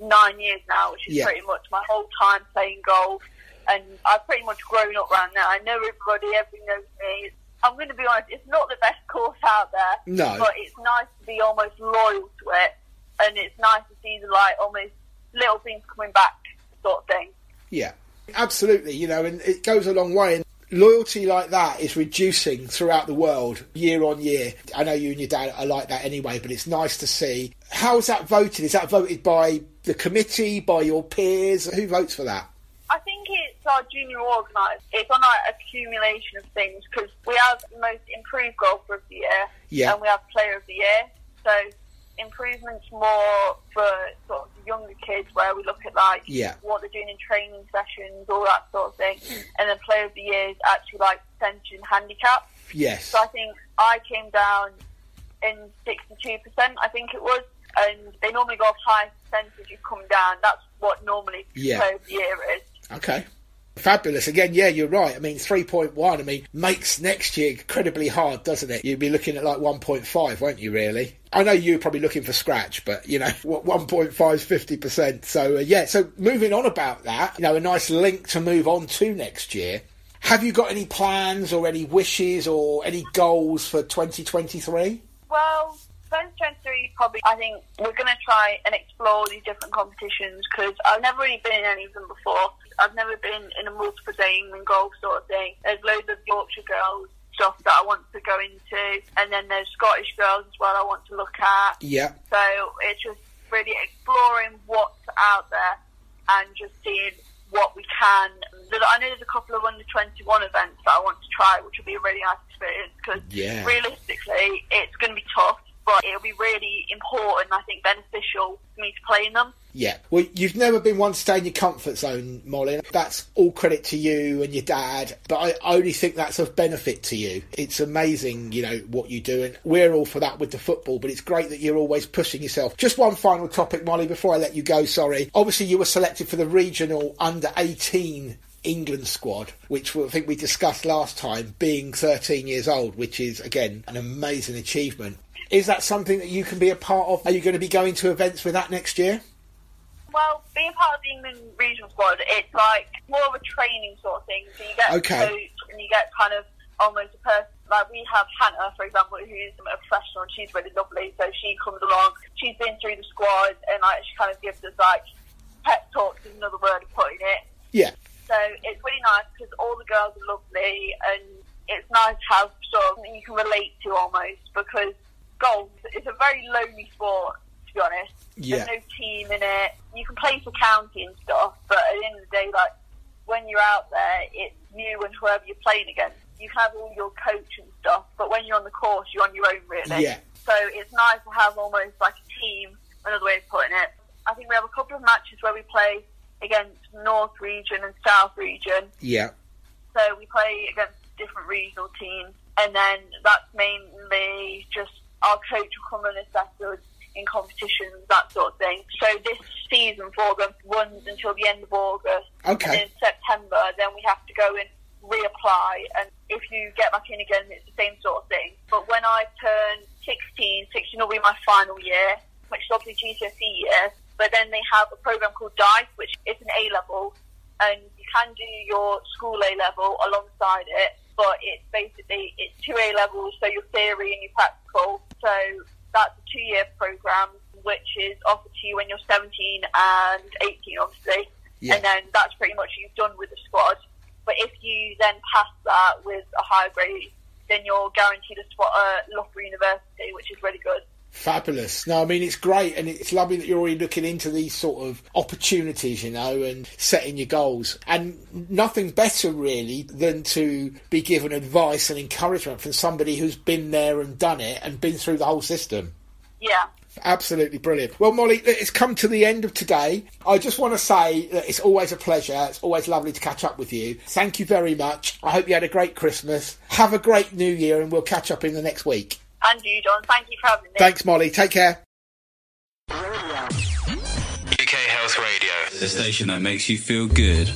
9 years now, which is pretty much my whole time playing golf, and I've pretty much grown up around there. I know everybody knows me. I'm going to be honest, it's not the best course out there, but it's nice to be almost loyal to it, and it's nice to see the like almost little things coming back sort of thing. Yeah, absolutely, you know, and it goes a long way. And loyalty like that is reducing throughout the world year on year. I know you and your dad are like that anyway, but it's nice to see. How is that voted? Is that voted by the committee, by your peers? Who votes for that? I think it's our junior organised. It's on our accumulation of things, because we have the most improved golfer of the year, and we have player of the year. So improvements more for sort of the younger kids, where we look at like what they're doing in training sessions, all that sort of thing. And then player of the year is actually like percentage and handicap. Yes. So I think I came down in 62%, I think it was, and they normally go off high percentage, you come down. That's what normally player of the year is. Okay. Fabulous. Again, yeah, you're right. I mean, 3.1, I mean, makes next year incredibly hard, doesn't it? You'd be looking at like 1.5, won't you, really? I know you're probably looking for scratch, but, you know, 1.5 is 50%. So, so moving on about that, you know, a nice link to move on to next year. Have you got any plans or any wishes or any goals for 2023? Well, 2023, probably, I think we're going to try and explore these different competitions because I've never really been in any of them before. I've never been in a multiple day England golf sort of thing. There's loads of Yorkshire girls stuff that I want to go into, and then there's Scottish girls as well I want to look at. Yeah. So it's just really exploring what's out there and just seeing what we can. I know there's a couple of under-21 events that I want to try, which will be a really nice experience because realistically it's going to be tough, but it'll be really important, I think, beneficial for me to play in them. Yeah. Well, you've never been one to stay in your comfort zone, Molly. That's all credit to you and your dad, but I only think that's of benefit to you. It's amazing, you know, what you do, and we're all for that with the football, but it's great that you're always pushing yourself. Just one final topic, Molly, before I let you go, sorry. Obviously, you were selected for the regional under-18 England squad, which I think we discussed last time, being 13 years old, which is, again, an amazing achievement. Is that something that you can be a part of? Are you going to be going to events with that next year? Well, being part of the England regional squad, it's like more of a training sort of thing. So you get a coach and you get kind of almost a person. Like we have Hannah, for example, who's a professional and she's really lovely. So she comes along, she's been through the squad and like she kind of gives us like pep talks is another word of putting it. Yeah. So it's really nice because all the girls are lovely and it's nice to have sort of something you can relate to almost because golf is a very lonely sport, to be honest. Yeah. There's no team in it. You can play for county and stuff, but at the end of the day, like, when you're out there, it's you and whoever you're playing against. You have all your coach and stuff, but when you're on the course, you're on your own, really. Yeah. So it's nice to have almost like a team, another way of putting it. I think we have a couple of matches where we play against North Region and South Region. Yeah. So we play against different regional teams, and then that's mainly just our coach will come and assess us in competitions, that sort of thing. So this season for them runs until the end of August. Okay. And in September, then we have to go and reapply. And if you get back in again, it's the same sort of thing. But when I turn 16 will be my final year, which is obviously GCSE year. But then they have a program called DICE, which is an A-level. And you can do your school A-level alongside it. But it's basically, it's 2 A-levels, so your theory and your practical. So that's a 2-year program, which is offered to you when you're 17 and 18, obviously. Yeah. And then that's pretty much you've done with the squad. But if you then pass that with a higher grade, then you're guaranteed a spot at Loughborough University, which is really good. Fabulous. No, I mean, it's great, and it's lovely that you're already looking into these sort of opportunities, you know, and setting your goals. And nothing better, really, than to be given advice and encouragement from somebody who's been there and done it and been through the whole system. Yeah. Absolutely brilliant. Well, Molly, it's come to the end of today. I just want to say that it's always a pleasure. It's always lovely to catch up with you. Thank you very much. I hope you had a great Christmas. Have a great New Year, and we'll catch up in the next week. And you, John. Thank you for having me. Thanks, Molly. Take care. UK Health Radio, the station that makes you feel good.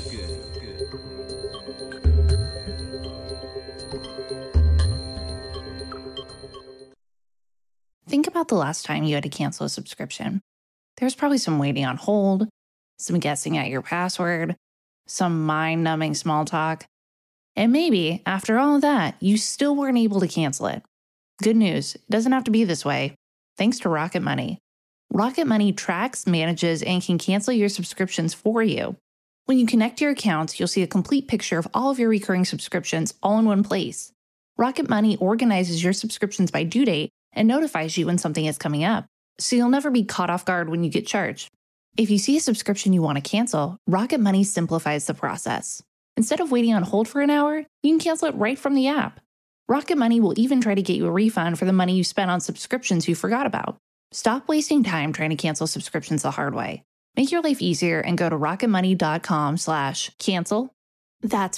Think about the last time you had to cancel a subscription. There was probably some waiting on hold, some guessing at your password, some mind-numbing small talk. And maybe, after all of that, you still weren't able to cancel it. Good news, it doesn't have to be this way. Thanks to Rocket Money. Rocket Money tracks, manages, and can cancel your subscriptions for you. When you connect your accounts, you'll see a complete picture of all of your recurring subscriptions all in one place. Rocket Money organizes your subscriptions by due date and notifies you when something is coming up, so you'll never be caught off guard when you get charged. If you see a subscription you want to cancel, Rocket Money simplifies the process. Instead of waiting on hold for an hour, you can cancel it right from the app. Rocket Money will even try to get you a refund for the money you spent on subscriptions you forgot about. Stop wasting time trying to cancel subscriptions the hard way. Make your life easier and go to rocketmoney.com/cancel. That's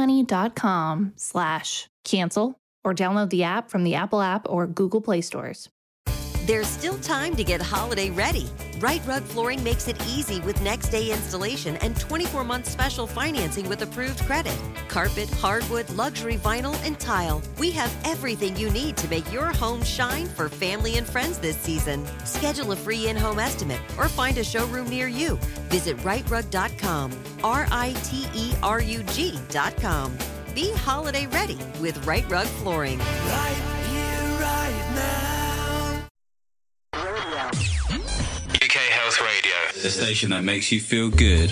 rocketmoney.com/cancel, or download the app from the Apple app or Google Play stores. There's still time to get holiday ready. Right Rug Flooring makes it easy with next day installation and 24-month special financing with approved credit. Carpet, hardwood, luxury vinyl, and tile. We have everything you need to make your home shine for family and friends this season. Schedule a free in-home estimate or find a showroom near you. Visit rightrug.com, RITERUG.com. Be holiday ready with Right Rug Flooring. Right here, right now. The station that makes you feel good.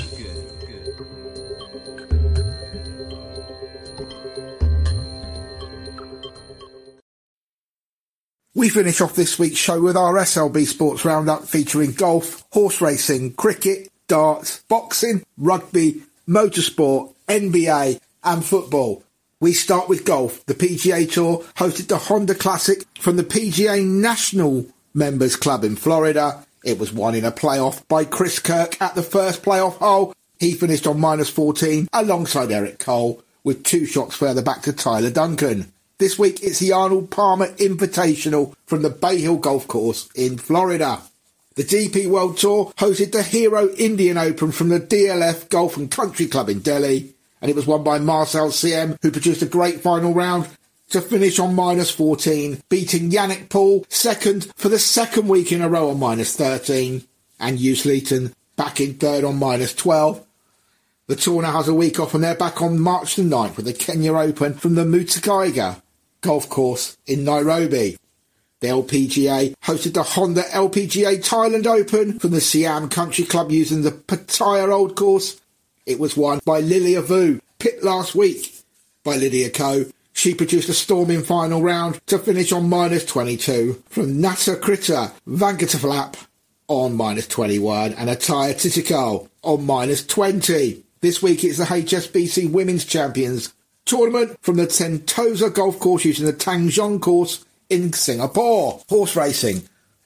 We finish off this week's show with our SLB Sports Roundup featuring golf, horse racing, cricket, darts, boxing, rugby, motorsport, NBA and football. We start with golf. The PGA Tour hosted the Honda Classic from the PGA National Members Club in Florida. It was won in a playoff by Chris Kirk at the first playoff hole. He finished on -14 alongside Eric Cole, with 2 shots further back to Tyler Duncan. This week it's the Arnold Palmer Invitational from the Bay Hill Golf Course in Florida. The DP World Tour hosted the Hero Indian Open from the DLF Golf and Country Club in Delhi, and it was won by Marcel CM, who produced a great final round to finish on -14, beating Yannick Paul second for the second week in a row on -13, and Hugh Sleaton back in third on -12. The tour now has a week off and they're back on March the 9th with the Kenya Open from the Mutakaiga Golf Course in Nairobi. The LPGA hosted the Honda LPGA Thailand Open from the Siam Country Club using the Pattaya Old Course. It was won by Lilia Vu, picked last week by Lydia Ko. She produced a storming final round to finish on -22 from Natakrita Venkatafalap on -21 and Ataya Titikal on -20. This week it's the HSBC Women's Champions Tournament from the Sentosa Golf Course using the Tangzhong Course in Singapore. Horse racing.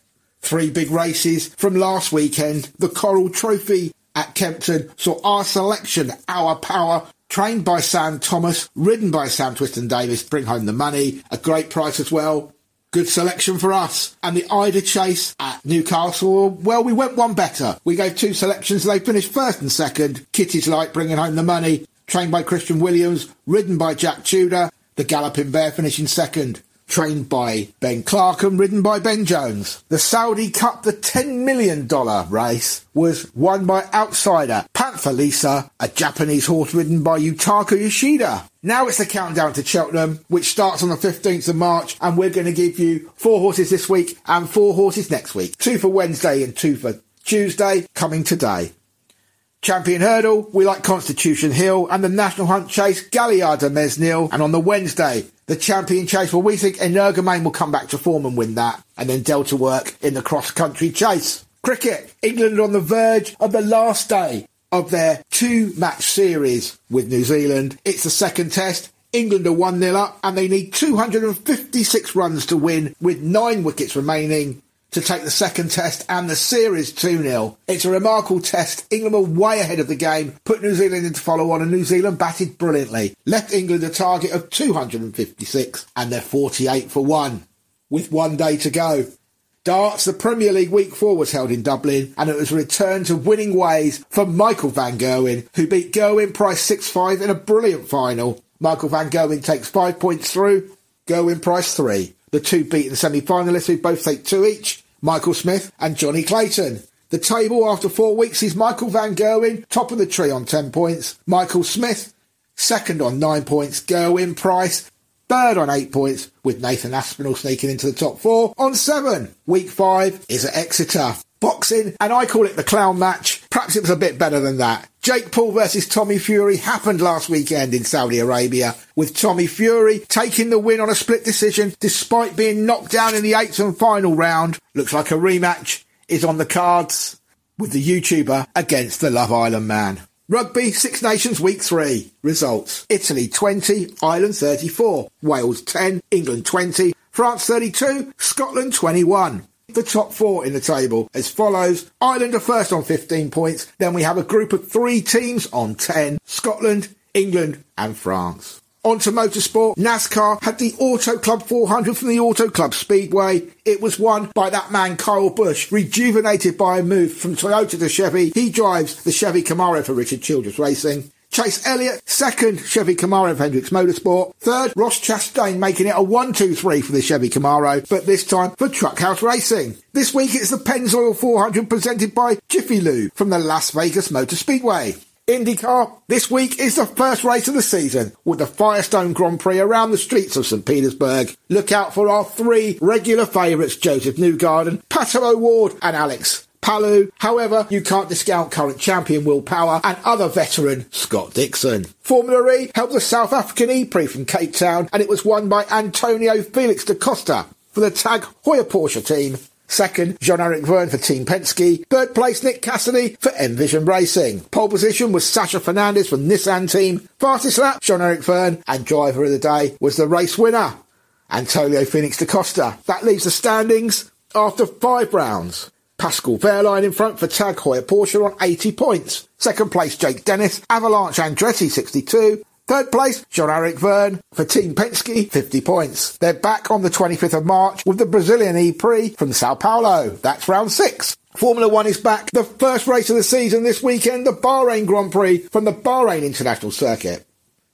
3 big races from last weekend. The Coral Trophy at Kempton saw our selection, Our Power, trained by Sam Thomas, ridden by Sam Twiston-Davis, bring home the money. A great price as well. Good selection for us. And the Ida Chase at Newcastle, well, we went one better. We gave 2 selections. They finished first and second. Kitty's Light bringing home the money, trained by Christian Williams, ridden by Jack Tudor. The Galloping Bear finishing second, trained by Ben Clark and ridden by Ben Jones. The Saudi Cup, the $10 million race, was won by outsider Panther Lisa, a Japanese horse ridden by Yutaka Yoshida. Now it's the countdown to Cheltenham, which starts on the 15th of March, and we're going to give you 4 horses this week and 4 horses next week. 2 for Wednesday and 2 for Tuesday, coming today. Champion Hurdle, we like Constitution Hill, and the National Hunt Chase, Galliarda Mesnil. And on the Wednesday, the Champion Chase, well, we think Energumane will come back to form and win that, and then Delta Work in the cross-country chase. Cricket, England on the verge of the last day of their 2-match series with New Zealand. It's the second test. England are 1-0 up, and they need 256 runs to win, with 9 wickets remaining to take the second test and the series 2-0. It's a remarkable test. England were way ahead of the game, put New Zealand into follow-on, and New Zealand batted brilliantly. Left England a target of 256, and they're 48 for 1, with 1 day to go. Darts, the Premier League Week 4 was held in Dublin, and it was a return to winning ways for Michael van Gerwen, who beat Gerwin Price 6-5 in a brilliant final. Michael van Gerwen takes 5 points through, Gerwin Price 3. The 2 beaten semi-finalists who both take 2 each, Michael Smith and Johnny Clayton. The table after 4 weeks is Michael van Gerwen, top of the tree on 10 points, Michael Smith, second on 9 points, Gerwin Price, third on 8 points, with Nathan Aspinall sneaking into the top 4 on 7. Week 5 is at Exeter. Boxing, and I call it the clown match. Perhaps it was a bit better than that. Jake Paul versus Tommy Fury happened last weekend in Saudi Arabia, with Tommy Fury taking the win on a split decision despite being knocked down in the 8th and final round. Looks like a rematch is on the cards with the YouTuber against the Love Island man. Rugby, Six Nations Week 3. Results. Italy 20, Ireland 34, Wales 10, England 20, France 32, Scotland 21. The top 4 in the table as follows. Ireland are first on 15 points. Then we have a group of 3 teams on 10. Scotland, England and France. On to motorsport. NASCAR had the Auto Club 400 from the Auto Club Speedway. It was won by that man Kyle Busch, rejuvenated by a move from Toyota to Chevy. He drives the Chevy Camaro for Richard Childress Racing. Chase Elliott, second, Chevy Camaro for Hendricks Motorsport. Third, Ross Chastain making it a 1-2-3 for the Chevy Camaro, but this time for Truckhouse Racing. This week it's the Pennzoil 400 presented by Jiffy Lube from the Las Vegas Motor Speedway. IndyCar, this week is the first race of the season with the Firestone Grand Prix around the streets of St Petersburg. Look out for our 3 regular favourites, Joseph Newgarden, Pato O'Ward and Alex Palu. However, you can't discount current champion Will Power and other veteran Scott Dixon. Formula E held the South African E-Prix from Cape Town, and it was won by Antonio Felix da Costa for the TAG Heuer Porsche team. Second, Jean-Eric Vergne for Team Penske. Third place, Nick Cassidy for Envision Racing. Pole position was Sasha Fernandez from Nissan team. Fastest lap, Jean-Eric Vergne, and driver of the day was the race winner, Antonio Felix da Costa. That leaves the standings after 5 rounds. Pascal Wehrlein in front for TAG Heuer Porsche on 80 points. Second place, Jake Dennis, Avalanche Andretti 62. Third place, Jean-Eric Vergne for Team Penske, 50 points. They're back on the 25th of March with the Brazilian E-Prix from Sao Paulo. That's round 6. Formula One is back. The first race of the season this weekend, the Bahrain Grand Prix from the Bahrain International Circuit.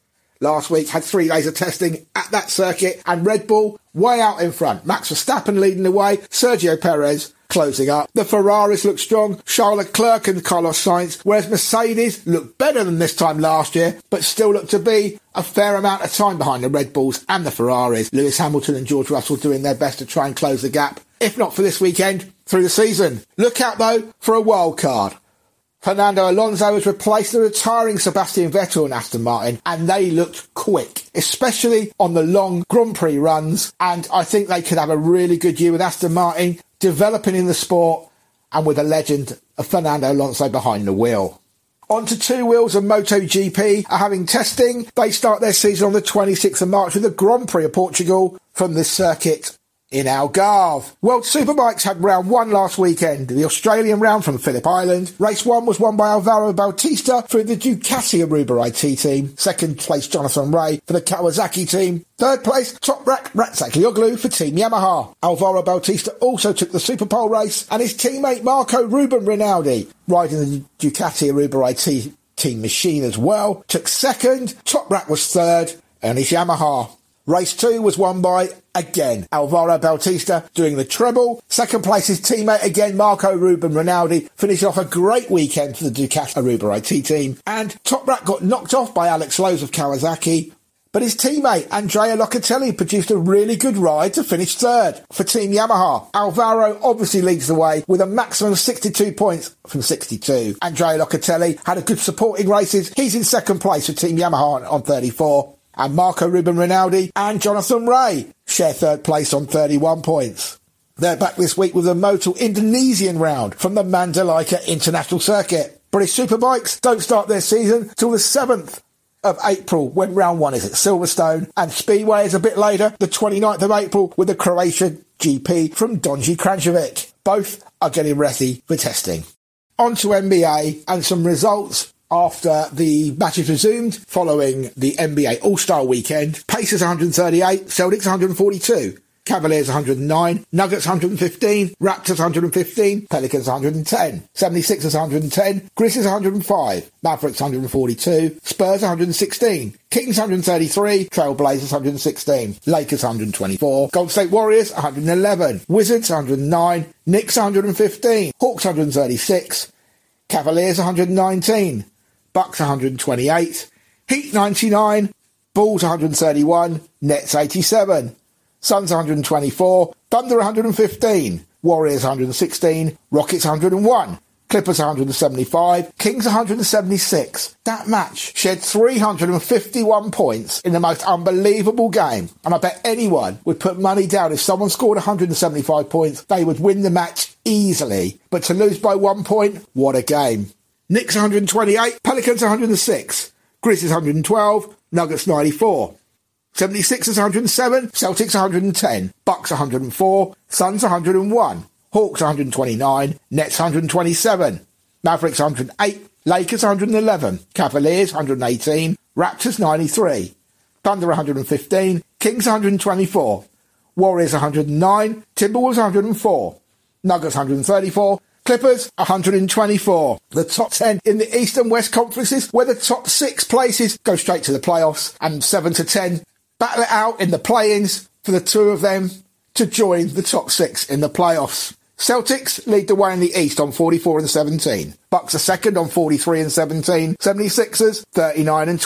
Last week had 3 days of testing at that circuit, and Red Bull way out in front. Max Verstappen leading the way, Sergio Perez closing up. The Ferraris look strong, Charles Leclerc and Carlos Sainz, whereas Mercedes looked better than this time last year, but still look to be a fair amount of time behind the Red Bulls and the Ferraris. Lewis Hamilton and George Russell doing their best to try and close the gap, if not for this weekend, through the season. Look out though for a wild card. Fernando Alonso has replaced the retiring Sebastian Vettel in Aston Martin, and they looked quick, especially on the long Grand Prix runs, and I think they could have a really good year with Aston Martin, developing in the sport, and with a legend of Fernando Alonso behind the wheel. On to 2 wheels and MotoGP are having testing. They start their season on the 26th of March with the Grand Prix of Portugal from the circuit in Algarve. World Superbikes had round 1 last weekend, the Australian round from Phillip Island. Race 1 was won by Alvaro Bautista through the Ducati Aruba IT team. Second place, Jonathan Rea for the Kawasaki team. Third place, Toprak Ratzakioglu for Team Yamaha. Alvaro Bautista also took the Superpole race, and his teammate Marco Ruben Rinaldi, riding the Ducati Aruba IT team machine as well, took second. Toprak was third, and his Yamaha. Race 2 was won by, again, Alvaro Bautista doing the treble. Second place, his teammate again, Marco Ruben Rinaldi, finished off a great weekend for the Ducati Aruba IT team. And Toprak got knocked off by Alex Lowe's of Kawasaki, but his teammate Andrea Locatelli produced a really good ride to finish third for Team Yamaha. Alvaro obviously leads the way with a maximum of 62 points from 62. Andrea Locatelli had a good supporting races. He's in second place for Team Yamaha on 34. And Marco Ruben Rinaldi and Jonathan Rea share third place on 31 points. They're back this week with a Motul Indonesian round from the Mandalika International Circuit. British Superbikes don't start their season till the 7th of April when round 1 is at Silverstone, and Speedway is a bit later, the 29th of April, with the Croatia GP from Donji Kranjčević. Both are getting ready for testing. On to NBA and some results after the matches resumed following the NBA All-Star Weekend. Pacers 138, Celtics 142, Cavaliers 109, Nuggets 115, Raptors 115, Pelicans 110, 76ers 110, Grizzlies 105, Mavericks 142, Spurs 116, Kings 133, Trailblazers 116, Lakers 124, Golden State Warriors 111, Wizards 109, Knicks 115, Hawks 136, Cavaliers 119, Bucks 128, Heat 99, Bulls 131, Nets 87, Suns 124, Thunder 115, Warriors 116, Rockets 101, Clippers 175, Kings 176. That match shed 351 points in the most unbelievable game, and I bet anyone would put money down if someone scored 175 points, they would win the match easily. But to lose by 1 point, what a game. Knicks 128, Pelicans 106, Grizzlies 112, Nuggets 94, 76ers 107, Celtics 110, Bucks 104, Suns 101, Hawks 129, Nets 127, Mavericks 108, Lakers 111, Cavaliers 118, Raptors 93, Thunder 115, Kings 124, Warriors 109, Timberwolves 104, Nuggets 134, Clippers 124. The top 10 in the East and West conferences, where the top 6 places go straight to the playoffs, and 7 to 10 battle it out in the play-ins for the 2 of them to join the top 6 in the playoffs. Celtics lead the way in the East on 44 and 17. Bucks are second on 43 and 17. 76ers 39 and 20.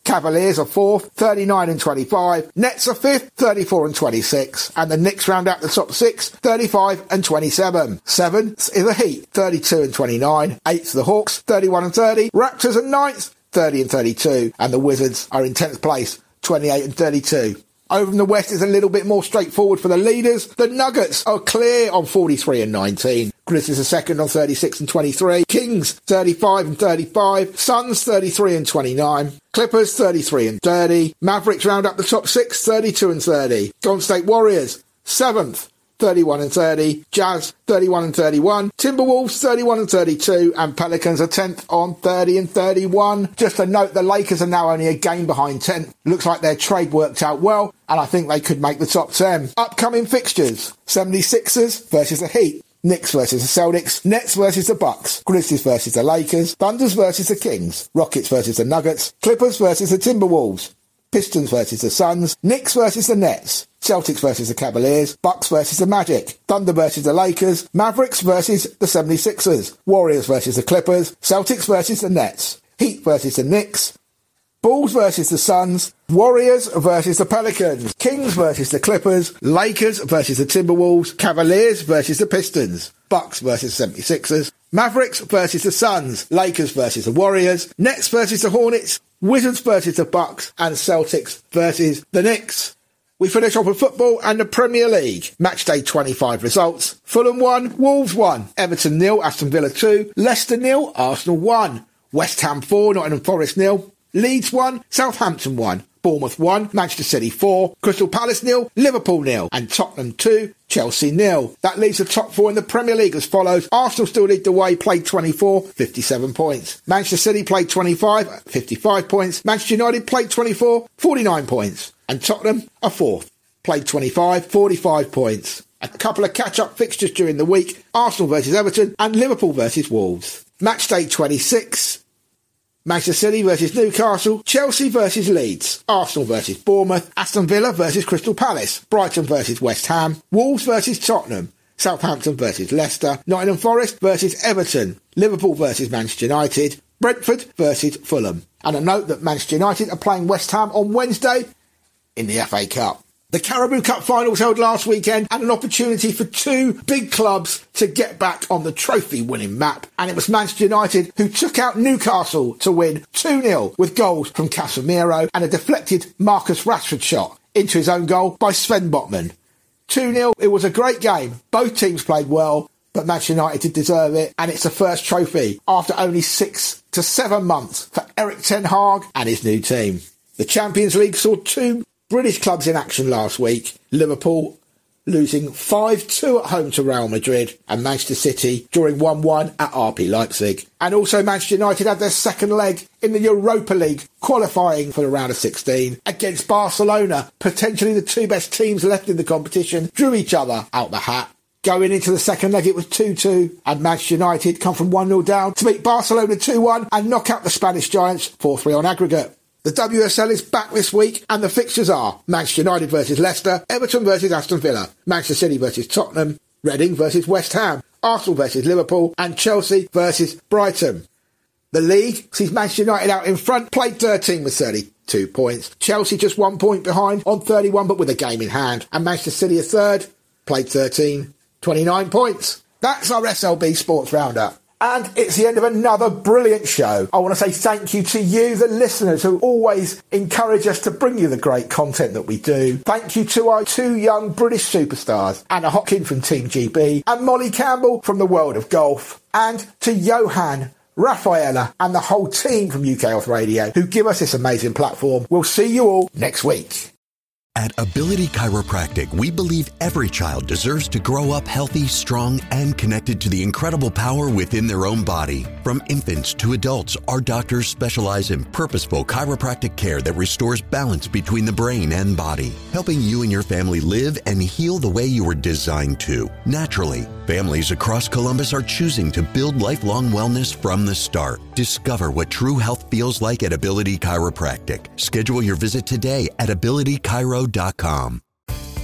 Cavaliers are 4th, 39 and 25. Nets are 5th, 34 and 26. And the Knicks round out the top 6, 35 and 27. 7th is the Heat, 32 and 29. 8th the Hawks, 31 and 30. Raptors are 9th, 30 and 32. And the Wizards are in 10th place, 28 and 32. Over in the West is a little bit more straightforward for the leaders. The Nuggets are clear on 43 and 19. Grizzlies are second on 36 and 23. Kings 35 and 35. Suns 33 and 29. Clippers 33 and 30. Mavericks round up the top 6, 32 and 30. Golden State Warriors 7th, 31 and 30. Jazz 31 and 31. Timberwolves 31 and 32. And Pelicans are 10th on 30 and 31. Just a note, the Lakers are now only a game behind 10th. Looks like their trade worked out well, and I think they could make the top 10. Upcoming fixtures: 76ers versus the Heat. Knicks versus the Celtics, Nets versus the Bucks, Grizzlies versus the Lakers, Thunders versus the Kings, Rockets versus the Nuggets, Clippers versus the Timberwolves, Pistons versus the Suns, Knicks versus the Nets, Celtics versus the Cavaliers, Bucks versus the Magic, Thunder versus the Lakers, Mavericks versus the 76ers, Warriors versus the Clippers, Celtics versus the Nets, Heat versus the Knicks, Bulls versus the Suns, Warriors versus the Pelicans, Kings versus the Clippers, Lakers versus the Timberwolves, Cavaliers versus the Pistons, Bucks versus 76ers, Mavericks versus the Suns, Lakers versus the Warriors, Nets versus the Hornets, Wizards versus the Bucks, and Celtics versus the Knicks. We finish off with football and the Premier League. Matchday 25 results. Fulham 1, Wolves 1, Everton 0, Aston Villa 2, Leicester 0, Arsenal 1, West Ham 4, Nottingham Forest 0, Leeds 1, Southampton 1, Bournemouth 1, Manchester City 4, Crystal Palace 0, Liverpool 0, and Tottenham 2, Chelsea 0. That leaves the top 4 in the Premier League as follows. Arsenal still lead the way, played 24, 57 points. Manchester City played 25, 55 points. Manchester United played 24, 49 points. And Tottenham are 4th, played 25, 45 points. A couple of catch-up fixtures during the week. Arsenal versus Everton and Liverpool versus Wolves. Matchday 26. Manchester City versus Newcastle, Chelsea versus Leeds, Arsenal versus Bournemouth, Aston Villa versus Crystal Palace, Brighton versus West Ham, Wolves versus Tottenham, Southampton versus Leicester, Nottingham Forest versus Everton, Liverpool versus Manchester United, Brentford versus Fulham. And a note that Manchester United are playing West Ham on Wednesday in the FA Cup. The Carabao Cup finals held last weekend and an opportunity for two big clubs to get back on the trophy-winning map. And it was Manchester United who took out Newcastle to win 2-0 with goals from Casemiro and a deflected Marcus Rashford shot into his own goal by Sven Botman. 2-0, it was a great game. Both teams played well, but Manchester United did deserve it, and it's the first trophy after only 6 to 7 months for Erik ten Hag and his new team. The Champions League saw two British clubs in action last week. Liverpool losing 5-2 at home to Real Madrid, and Manchester City drawing 1-1 at RB Leipzig. And also Manchester United had their second leg in the Europa League, qualifying for the round of 16 against Barcelona. Potentially the two best teams left in the competition drew each other out the hat. Going into the second leg, it was 2-2, and Manchester United come from 1-0 down to beat Barcelona 2-1 and knock out the Spanish Giants 4-3 on aggregate. The WSL is back this week, and the fixtures are Manchester United versus Leicester, Everton versus Aston Villa, Manchester City versus Tottenham, Reading versus West Ham, Arsenal versus Liverpool, and Chelsea versus Brighton. The league sees Manchester United out in front, played 13 with 32 points. Chelsea just 1 point behind on 31, but with a game in hand. And Manchester City are third, played 13, 29 points. That's our SLB Sports Roundup. And it's the end of another brilliant show. I want to say thank you to you, the listeners, who always encourage us to bring you the great content that we do. Thank you to our two young British superstars, Anna Hopkin from Team GB and Molly Campbell from the World of Golf. And to Johan, Rafaela and the whole team from UK Health Radio who give us this amazing platform. We'll see you all next week. At Ability Chiropractic, we believe every child deserves to grow up healthy, strong, and connected to the incredible power within their own body. From infants to adults, our doctors specialize in purposeful chiropractic care that restores balance between the brain and body, helping you and your family live and heal the way you were designed to, naturally. Families across Columbus are choosing to build lifelong wellness from the start. Discover what true health feels like at Ability Chiropractic. Schedule your visit today at abilitychiro.com.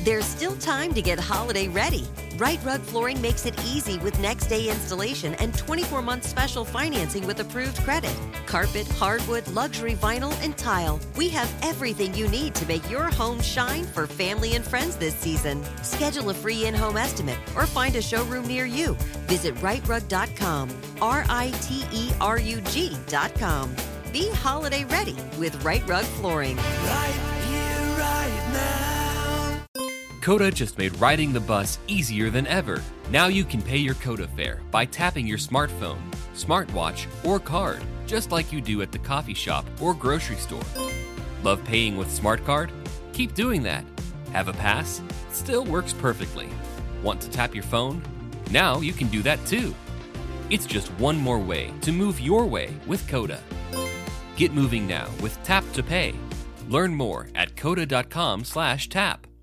There's still time to get holiday ready. Right Rug Flooring makes it easy with next-day installation and 24-month special financing with approved credit. Carpet, hardwood, luxury vinyl, and tile. We have everything you need to make your home shine for family and friends this season. Schedule a free in-home estimate or find a showroom near you. Visit rightrug.com, RITERUG.com. Be holiday ready with Right Rug Flooring. Right here, right now. Coda just made riding the bus easier than ever. Now you can pay your Coda fare by tapping your smartphone, smartwatch, or card, just like you do at the coffee shop or grocery store. Love paying with Smart Card? Keep doing that. Have a pass? Still works perfectly. Want to tap your phone? Now you can do that too. It's just one more way to move your way with Coda. Get moving now with Tap to Pay. Learn more at coda.com/tap.